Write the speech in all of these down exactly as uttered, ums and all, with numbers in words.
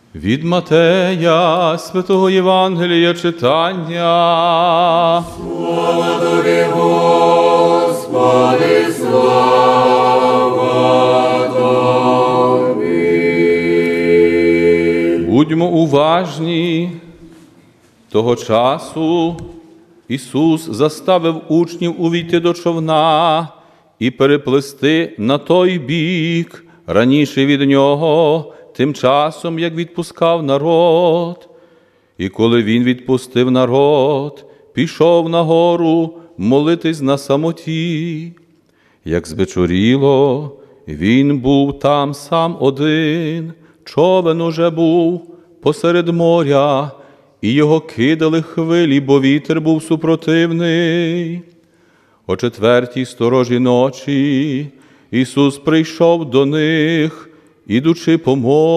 Від Матея, святого Євангелія читання. Слава тобі, Господи, слава тобі. Будьмо уважні. Того часу Ісус заставив учнів увійти до човна і переплисти на той бік, раніше від нього, тим часом, як відпускав народ. І коли він відпустив народ, пішов на гору молитись на самоті. Як звечоріло, він був там сам один, човен уже був посеред моря, і його кидали хвилі, бо вітер був супротивний. О четвертій сторожі ночі Ісус прийшов до них, ідучи по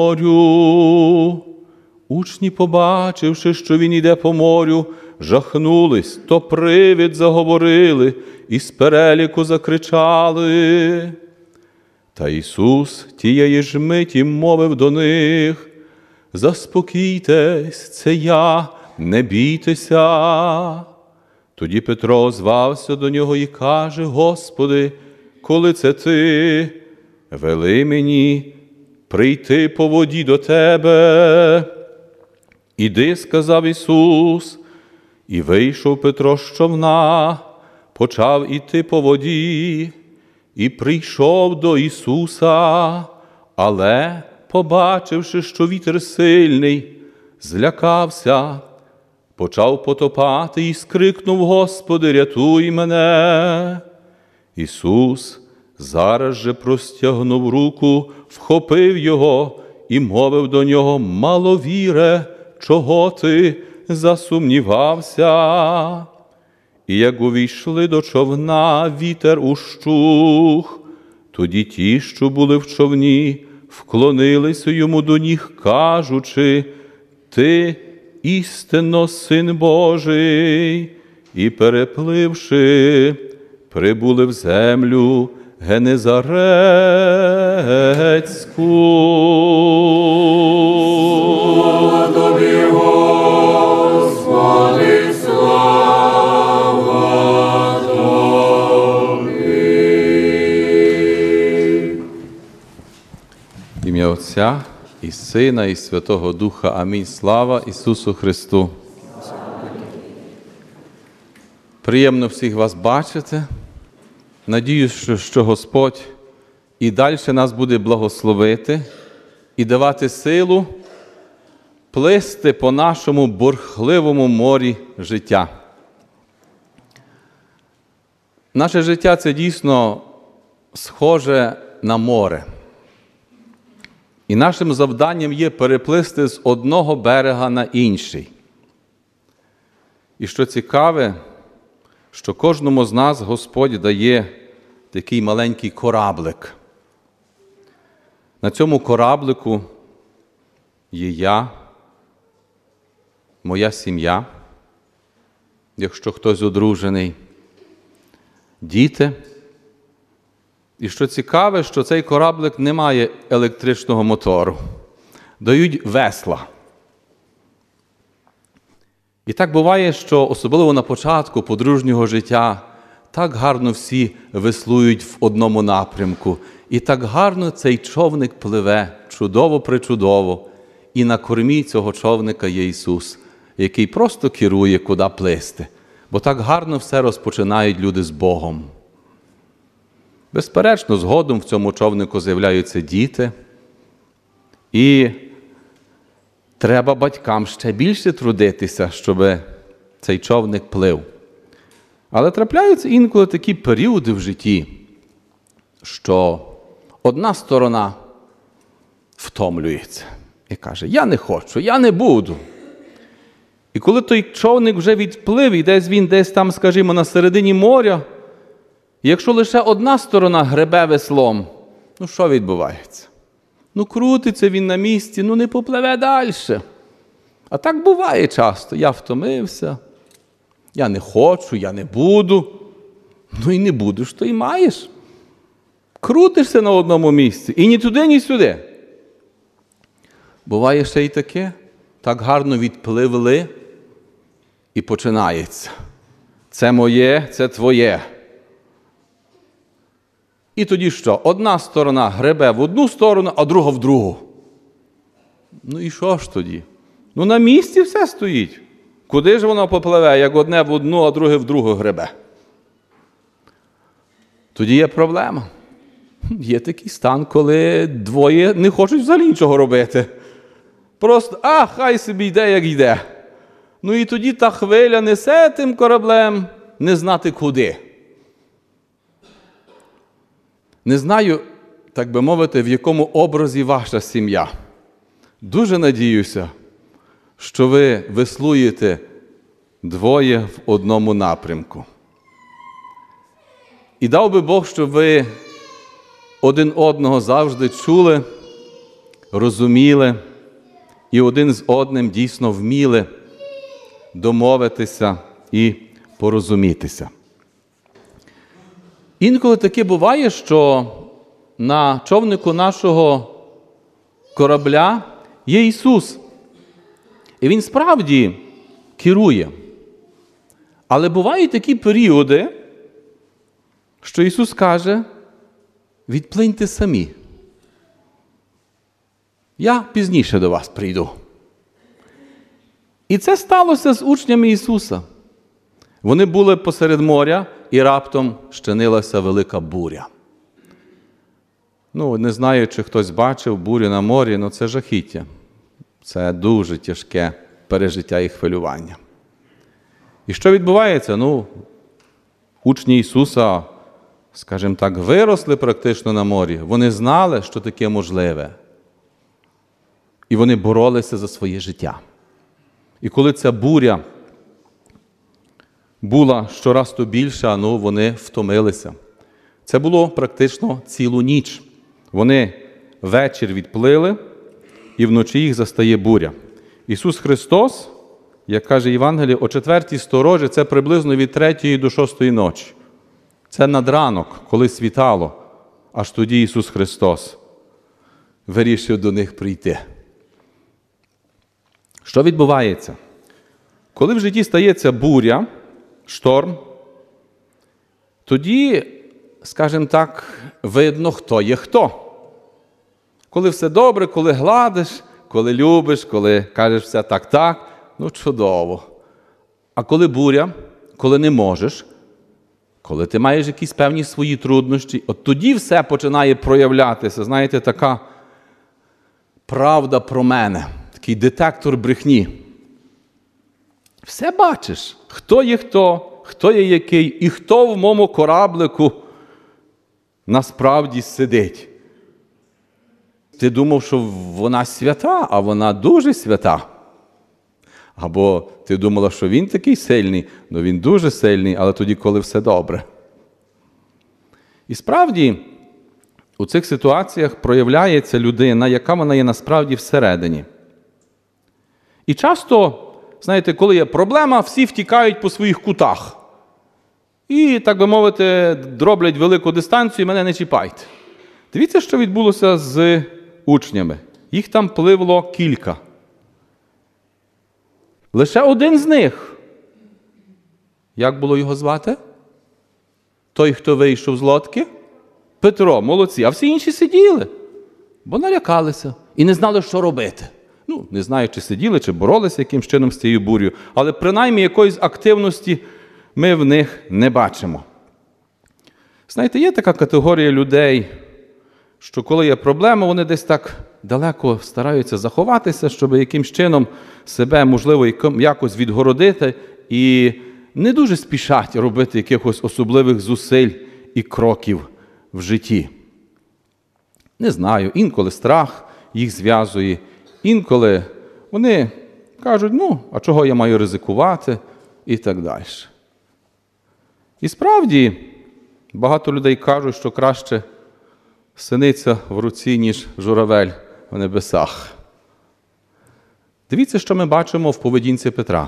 морю. Учні, побачивши, що Він іде по морю, жахнулись, то привид заговорили, і з переліку закричали. Та Ісус тієї ж миті мовив до них: «Заспокійтесь, це я, не бійтеся». Тоді Петро звався до нього і каже: «Господи, коли це ти, вели мені прийти по воді до тебе». «Іди», – сказав Ісус, і вийшов Петро з човна, почав іти по воді, і прийшов до Ісуса, але, побачивши, що вітер сильний, злякався, почав потопати і скрикнув: «Господи, рятуй мене!» Ісус зараз же простягнув руку, вхопив його і мовив до нього: «Маловіре, чого ти засумнівався?» І як увійшли до човна, вітер ущух. Тоді ті, що були в човні, вклонилися йому до ніг, кажучи: «Ти істинно Син Божий». І, перепливши, прибули в землю Генезарецьку. Слава тобі, Господи, слава тобі. В ім'я Отця і Сина, і Святого Духа. Амінь. Слава Ісусу Христу! Приємно всіх вас бачити. Надіюсь, що, що Господь і далі нас буде благословити і давати силу плисти по нашому бурхливому морі життя. Наше життя – це дійсно схоже на море. І нашим завданням є переплисти з одного берега на інший. І що цікаве, що кожному з нас Господь дає такий маленький кораблик. На цьому кораблику є я, моя сім'я, якщо хтось одружений, діти. І що цікаве, що цей кораблик не має електричного мотору. Дають весла. І так буває, що особливо на початку подружнього життя так гарно всі веслують в одному напрямку. І так гарно цей човник пливе, чудово-причудово. І на кормі цього човника є Ісус, який просто керує, куди плисти. Бо так гарно все розпочинають люди з Богом. Безперечно, згодом в цьому човнику з'являються діти. І треба батькам ще більше трудитися, щоб цей човник плив. Але трапляються інколи такі періоди в житті, що одна сторона втомлюється і каже: «Я не хочу, я не буду». І коли той човник вже відплив, і десь він десь там, скажімо, на середині моря, якщо лише одна сторона гребе веслом, ну що відбувається? Ну крутиться він на місці, ну не попливе далі. А так буває часто. Я втомився, я не хочу, я не буду. Ну і не будеш, то й маєш. Крутишся на одному місці, і ні туди, ні сюди. Буває ще й таке, так гарно відпливли і починається. Це моє, це твоє. І тоді що? Одна сторона гребе в одну сторону, а друга в другу. Ну і що ж тоді? Ну на місці все стоїть. Куди ж воно попливе, як одне в одну, а друге в другу гребе? Тоді є проблема. Є такий стан, коли двоє не хочуть взагалі нічого робити. Просто, а, хай собі йде, як йде. Ну і тоді та хвиля несе тим кораблем не знати куди. Не знаю, так би мовити, в якому образі ваша сім'я. Дуже надіюся, що ви веслуєте двоє в одному напрямку. І дав би Бог, щоб ви один одного завжди чули, розуміли і один з одним дійсно вміли домовитися і порозумітися. Інколи таке буває, що на човнику нашого корабля є Ісус. І Він справді керує. Але бувають такі періоди, що Ісус каже, відплиньте самі. Я пізніше до вас прийду. І це сталося з учнями Ісуса. Вони були посеред моря, і раптом щинилася велика буря. Ну, не знаю, чи хтось бачив бурю на морі, але це жахіття. Це дуже тяжке пережиття і хвилювання. І що відбувається? Ну, учні Ісуса, скажімо так, виросли практично на морі. Вони знали, що таке можливе. І вони боролися за своє життя. І коли ця буря була щораз то більша, ну, вони втомилися. Це було практично цілу ніч. Вони вечір відплили, і вночі їх застає буря. Ісус Христос, як каже Євангеліє, о четвертій сторожі, це приблизно від третьої до шостої ночі. Це надранок, коли світало, аж тоді Ісус Христос вирішив до них прийти. Що відбувається? Коли в житті стається буря, шторм, тоді, скажімо так, видно, хто є хто. Коли все добре, коли гладиш, коли любиш, коли кажеш все так-так, ну чудово. А коли буря, коли не можеш, коли ти маєш якісь певні свої труднощі, от тоді все починає проявлятися. Знаєте, така правда про мене, такий детектор брехні. Все бачиш, хто є хто, хто є який, і хто в моєму кораблику насправді сидить. Ти думав, що вона свята, а вона дуже свята. Або ти думала, що він такий сильний, ну він дуже сильний, але тоді, коли все добре. І справді, у цих ситуаціях проявляється людина, яка вона є насправді всередині. І часто, знаєте, коли є проблема, всі втікають по своїх кутах. І, так би мовити, роблять велику дистанцію, мене не чіпайте. Дивіться, що відбулося з учнями. Їх там пливло кілька. Лише один з них. Як було його звати? Той, хто вийшов з лодки? Петро, молодці. А всі інші сиділи, бо налякалися і не знали, що робити. Ну, не знаю, чи сиділи, чи боролися якимсь чином з цією бурею, але принаймні якоїсь активності ми в них не бачимо. Знаєте, є така категорія людей, що коли є проблема, вони десь так далеко стараються заховатися, щоб якимсь чином себе, можливо, якось відгородити і не дуже спішать робити якихось особливих зусиль і кроків в житті. Не знаю, інколи страх їх зв'язує, інколи вони кажуть, ну, а чого я маю ризикувати, і так далі. І справді, багато людей кажуть, що краще синиця в руці, ніж журавель в небесах. Дивіться, що ми бачимо в поведінці Петра.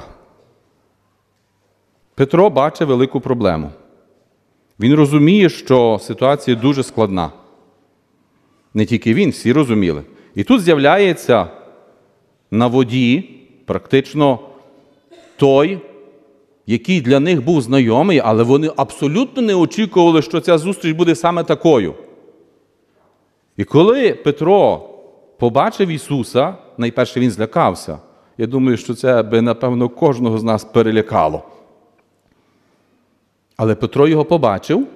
Петро бачить велику проблему. Він розуміє, що ситуація дуже складна. Не тільки він, всі розуміли. І тут з'являється на воді, практично той, який для них був знайомий, але вони абсолютно не очікували, що ця зустріч буде саме такою. І коли Петро побачив Ісуса, найперше він злякався. Я думаю, що це би, напевно, кожного з нас перелякало. Але Петро його побачив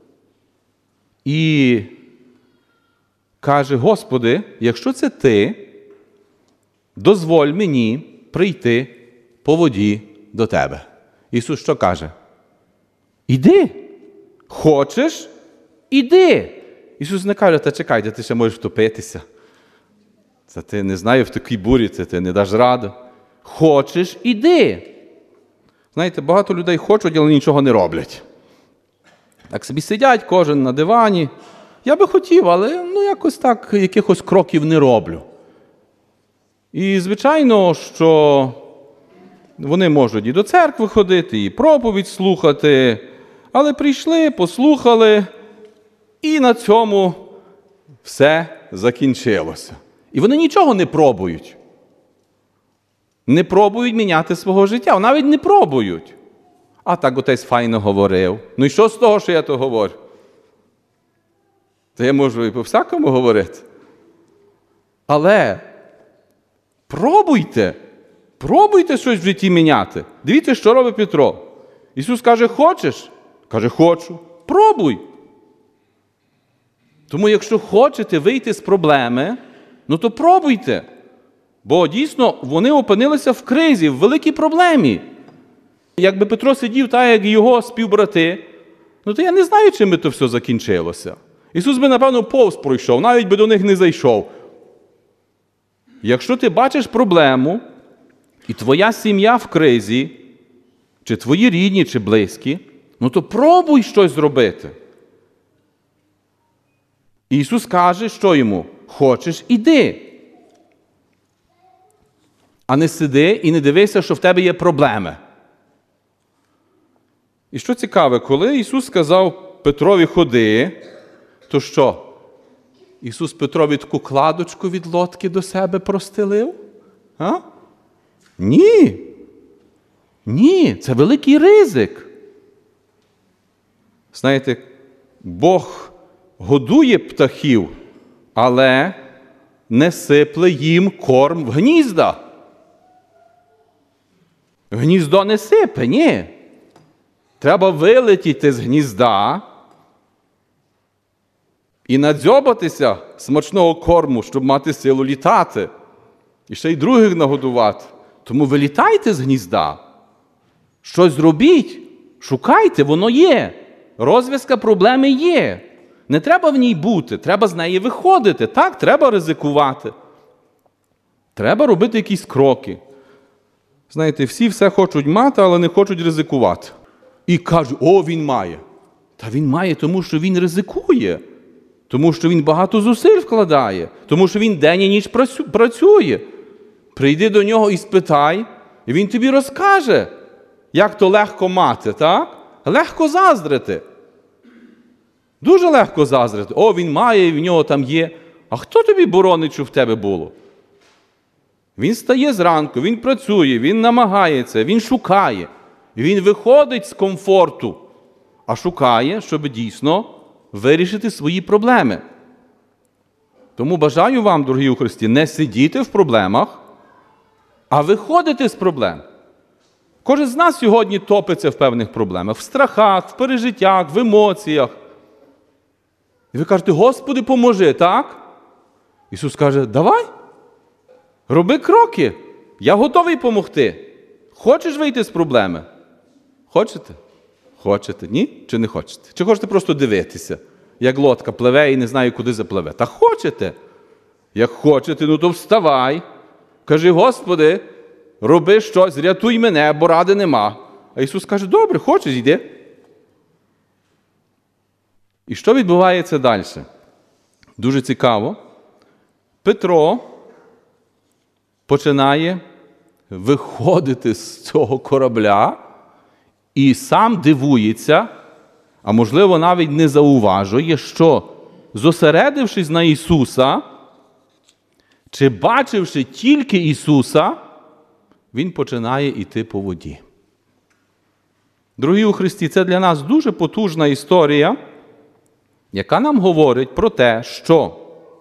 і каже: Господи, якщо це ти, дозволь мені прийти по воді до тебе. Ісус що каже? Іди. Хочеш? Іди. Ісус не каже: та чекай, ти ще можеш втопитися. Це ти, не знаю, в такій бурі, це ти не даш раду. Хочеш? Іди. Знаєте, багато людей хочуть, але нічого не роблять. Так собі сидять, кожен на дивані. Я би хотів, але ну, якось так, якихось кроків не роблю. І, звичайно, що вони можуть і до церкви ходити, і проповідь слухати, але прийшли, послухали, і на цьому все закінчилося. І вони нічого не пробують. Не пробують міняти свого життя, навіть не пробують. А так отець файно говорив. Ну і що з того, що я то говорю? Та я можу і по-всякому говорити. Але пробуйте, пробуйте щось в житті міняти. Дивіться, що робить Петро. Ісус каже: хочеш? Каже: хочу. Пробуй. Тому якщо хочете вийти з проблеми, ну то пробуйте. Бо дійсно вони опинилися в кризі, в великій проблемі. Якби Петро сидів так, як його співбрати, ну то я не знаю, чим би то все закінчилося. Ісус би, напевно, повз пройшов, навіть би до них не зайшов. Якщо ти бачиш проблему, і твоя сім'я в кризі, чи твої рідні, чи близькі, ну то пробуй щось зробити. І Ісус каже, що йому? Хочеш – іди. А не сиди і не дивися, що в тебе є проблеми. І що цікаве, коли Ісус сказав Петрові: ходи, то що? Ісус Петрові таку кладочку від лодки до себе простелив? А? Ні. Ні, це великий ризик. Знаєте, Бог годує птахів, але не сипле їм корм в гнізда. Гніздо не сипе, ні. Треба вилетіти з гнізда і надзьобатися смачного корму, щоб мати силу літати. І ще й других нагодувати. Тому вилітайте з гнізда. Щось зробіть. Шукайте, воно є. Розв'язка проблеми є. Не треба в ній бути, треба з неї виходити. Так, треба ризикувати. Треба робити якісь кроки. Знаєте, всі все хочуть мати, але не хочуть ризикувати. І кажуть: о, він має. Та він має, тому що він ризикує. Тому що він багато зусиль вкладає. Тому що він день і ніч працює. Прийди до нього і спитай, і він тобі розкаже, як то легко мати, так? Легко заздрити. Дуже легко заздрити. О, він має, і в нього там є. А хто тобі боронить, що в тебе було? Він стає зранку, він працює, він намагається, він шукає. Він виходить з комфорту, а шукає, щоб дійсно вирішити свої проблеми. Тому бажаю вам, дорогі у Христі, не сидіти в проблемах, а виходити з проблем. Кожен з нас сьогодні топиться в певних проблемах, в страхах, в пережиттях, в емоціях. І ви кажете: Господи, поможи, так? Ісус каже: давай, роби кроки, я готовий помогти. Хочеш вийти з проблеми? Хочете? Хочете? Ні? Чи не хочете? Чи хочете просто дивитися, як лодка пливе і не знає, куди запливе? Та хочете? Як хочете, ну то вставай. Кажи: Господи, роби щось, рятуй мене, бо ради нема. А Ісус каже: добре, хочеш, йди. І що відбувається далі? Дуже цікаво. Петро починає виходити з цього корабля і сам дивується, а можливо навіть не зауважує, що, зосередившись на Ісуса, чи бачивши тільки Ісуса, він починає йти по воді. Дорогі у Христі, це для нас дуже потужна історія, яка нам говорить про те, що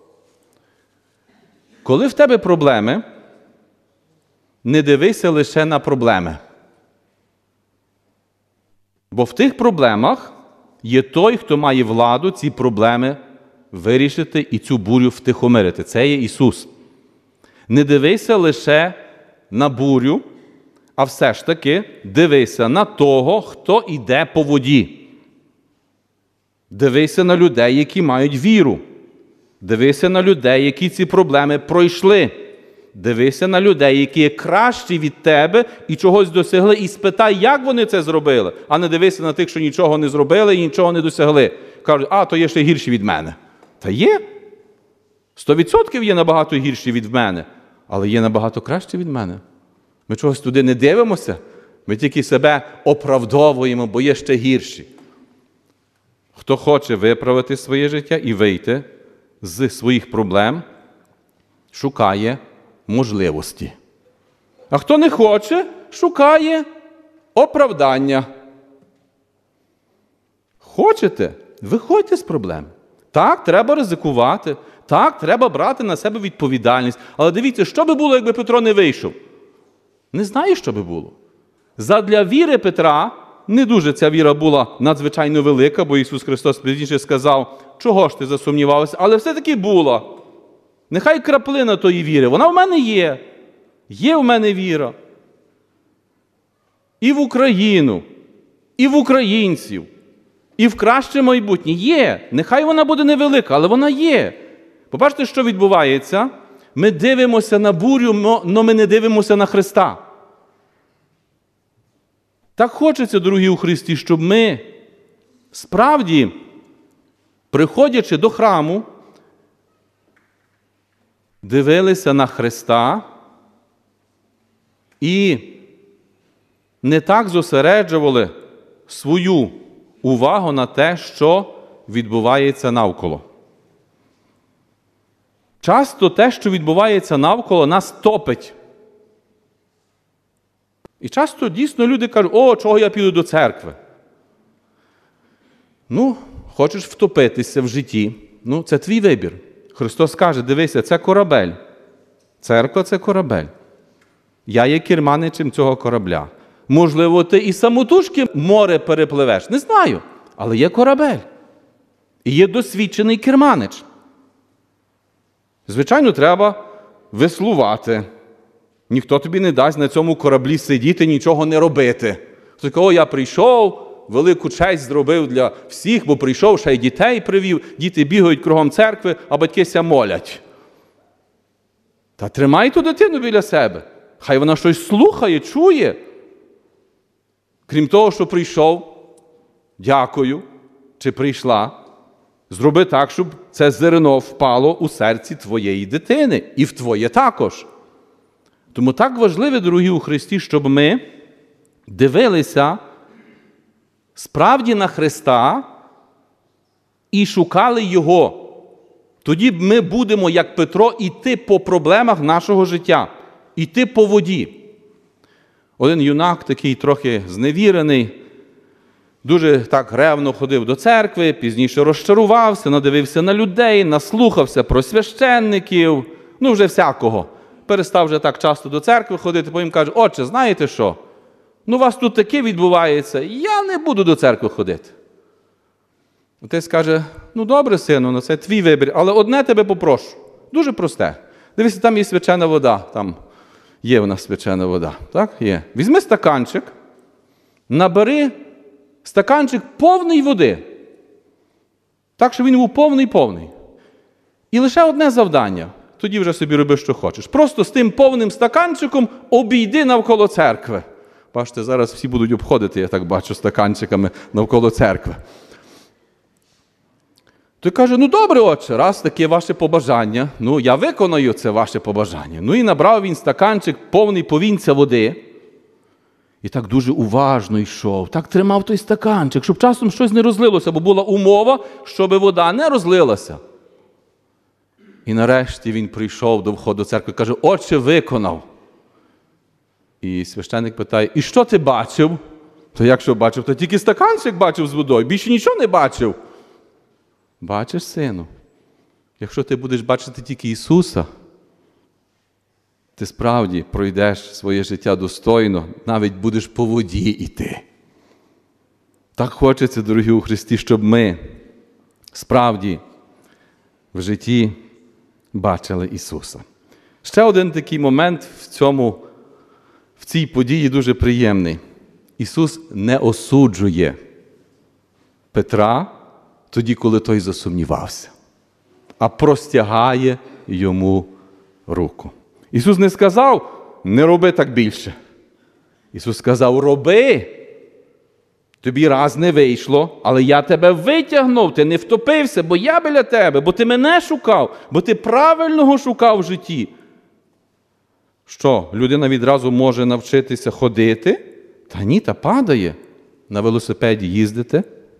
коли в тебе проблеми, не дивися лише на проблеми. Бо в тих проблемах є той, хто має владу ці проблеми вирішити і цю бурю втихомирити. Це є Ісус. Не дивися лише на бурю, а все ж таки дивися на того, хто йде по воді. Дивися на людей, які мають віру. Дивися на людей, які ці проблеми пройшли. Дивися на людей, які є кращі від тебе і чогось досягли, і спитай, як вони це зробили, а не дивися на тих, що нічого не зробили і нічого не досягли. Кажуть, а, то є ще гірші від мене. Та є. Сто відсотків є набагато гірші від мене, але є набагато кращі від мене. Ми чогось туди не дивимося, ми тільки себе оправдовуємо, бо є ще гірші. Хто хоче виправити своє життя і вийти з своїх проблем, шукає можливості. А хто не хоче, шукає оправдання. Хочете? Виходьте з проблем. Так, треба ризикувати. Так, треба брати на себе відповідальність. Але дивіться, що би було, якби Петро не вийшов? Не знаю, що би було. Задля віри Петра, не дуже ця віра була надзвичайно велика, бо Ісус Христос пізніше сказав, чого ж ти засумнівався, але все-таки була. Нехай краплина тої віри, вона в мене є. Є в мене віра. І в Україну, і в українців, і в краще майбутнє. Є. Нехай вона буде невелика, але вона є. Побачите, що відбувається? Ми дивимося на бурю, але ми не дивимося на Христа. Так хочеться, дорогі у Христі, щоб ми справді, приходячи до храму, дивилися на Христа і не так зосереджували свою увагу на те, що відбувається навколо. Часто те, що відбувається навколо, нас топить. І часто дійсно люди кажуть, о, чого я піду до церкви? Ну, хочеш втопитися в житті, ну, це твій вибір. Христос каже, дивися, це корабель. Церква – це корабель. Я є керманичем цього корабля. Можливо, ти і самотужки море перепливеш. Не знаю, але є корабель. І є досвідчений керманич. Звичайно, треба веслувати. Ніхто тобі не дасть на цьому кораблі сидіти, нічого не робити. Хтось каже, о, я прийшов, велику честь зробив для всіх, бо прийшов, ще й дітей привів, діти бігають кругом церкви, а батьки ся молять. Та тримай ту дитину біля себе. Хай вона щось слухає, чує. Крім того, що прийшов, дякую, чи прийшла, зроби так, щоб це зерно впало у серці твоєї дитини. І в твоє також. Тому так важливо, дорогі у Христі, щоб ми дивилися справді на Христа і шукали Його. Тоді ми будемо, як Петро, йти по проблемах нашого життя, йти по воді. Один юнак, такий трохи зневірений, дуже так ревно ходив до церкви, пізніше розчарувався, надивився на людей, наслухався про священників, ну вже всякого. Перестав вже так часто до церкви ходити, потім каже, отче, знаєте що? Ну, у вас тут таке відбувається, я не буду до церкви ходити. Отець каже, ну добре, сину, ну це твій вибір, але одне тебе попрошу. Дуже просте. Дивіться, там є свячена вода, там є в нас свячена вода. Так, є. Візьми стаканчик, набери стаканчик повний води. Так, щоб він був повний-повний. І лише одне завдання. Тоді вже собі роби, що хочеш. Просто з тим повним стаканчиком обійди навколо церкви. Бачите, зараз всі будуть обходити, я так бачу, стаканчиками навколо церкви. Той каже, ну добре, отче, раз таке ваше побажання, ну я виконаю це ваше побажання. Ну і набрав він стаканчик повний повінця води. І так дуже уважно йшов, так тримав той стаканчик, щоб часом щось не розлилося, бо була умова, щоб вода не розлилася. І нарешті він прийшов до входу церкви і каже: «Отче, виконав». І священник питає: «І що ти бачив?» То як що бачив? То тільки стаканчик бачив з водою, більше нічого не бачив. Бачиш, сину, якщо ти будеш бачити тільки Ісуса, ти справді пройдеш своє життя достойно, навіть будеш по воді йти. Так хочеться, дорогі у Христі, щоб ми справді в житті бачили Ісуса. Ще один такий момент в цьому, в цій події дуже приємний. Ісус не осуджує Петра тоді, коли той засумнівався, а простягає йому руку. Ісус не сказав: «Не роби так більше». Ісус сказав: «Роби. Тобі раз не вийшло, але я тебе витягнув, ти не втопився, бо я біля тебе, бо ти мене шукав, бо ти правильного шукав в житті». Що, людина відразу може навчитися ходити? Та ні, та падає. На велосипеді їздите.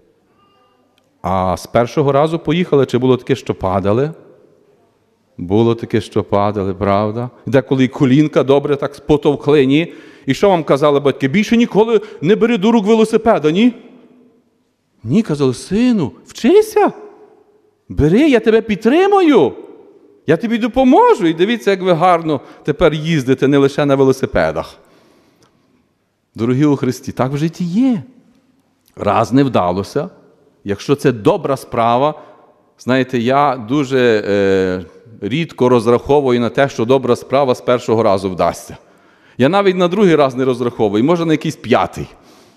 А з першого разу поїхали, чи було таке, що падали? Було таке, що падали, правда? Деколи і колінка добре так потовкли, ні? І що вам казали батьки? Більше ніколи не бери до рук велосипеда, ні? Ні, казали: «Сину, вчися, бери, я тебе підтримую, я тобі допоможу». І дивіться, як ви гарно тепер їздите не лише на велосипедах. Дорогі у Христі, так в житті є. Раз не вдалося, якщо це добра справа, знаєте, я дуже е, рідко розраховую на те, що добра справа з першого разу вдасться. Я навіть на другий раз не розраховую, може на якийсь п'ятий.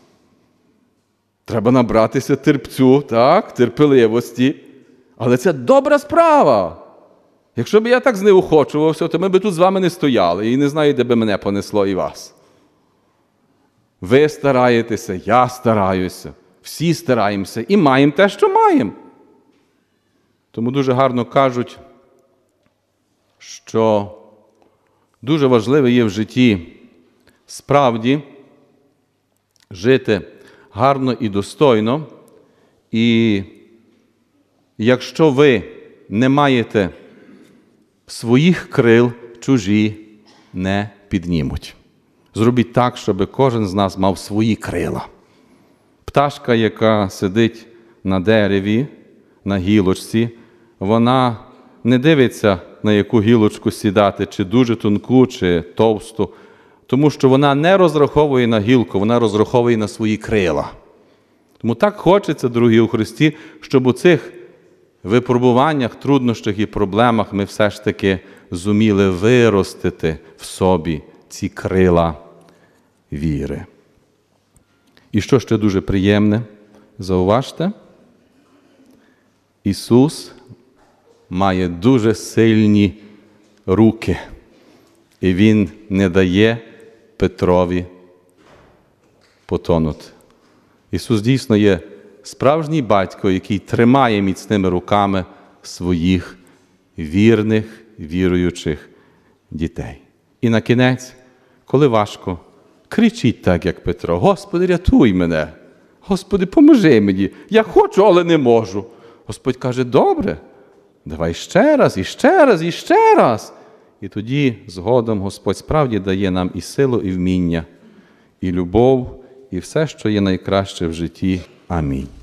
Треба набратися терпцю, так, терпеливості. Але це добра справа. Якщо б я так знеохочувався, то ми б тут з вами не стояли. І не знаю, де би мене понесло і вас. Ви стараєтеся, я стараюся, всі стараємося і маємо те, що маємо. Тому дуже гарно кажуть, що дуже важливе є в житті справді жити гарно і достойно. І якщо ви не маєте своїх крил, чужі не піднімуть. Зробіть так, щоб кожен з нас мав свої крила. Пташка, яка сидить на дереві, на гілочці, вона не дивиться, на яку гілочку сідати, чи дуже тонку, чи товсту, тому що вона не розраховує на гілку, вона розраховує на свої крила. Тому так хочеться, дорогі у Христі, щоб у цих випробуваннях, труднощах і проблемах ми все ж таки зуміли виростити в собі ці крила віри. І що ще дуже приємне, зауважте, Ісус має дуже сильні руки, і Він не дає Петрові потонути. Ісус дійсно є справжній батько, який тримає міцними руками своїх вірних, віруючих дітей. І на кінець, коли важко, кричіть так, як Петро: «Господи, рятуй мене! Господи, поможи мені! Я хочу, але не можу!» Господь каже: «Добре, давай ще раз, і ще раз, і ще раз!» І тоді згодом Господь справді дає нам і силу, і вміння, і любов, і все, що є найкраще в житті. Амінь.